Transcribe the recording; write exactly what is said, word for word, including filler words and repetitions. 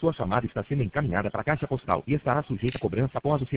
Sua chamada está sendo encaminhada para a caixa postal e estará sujeita a cobrança após o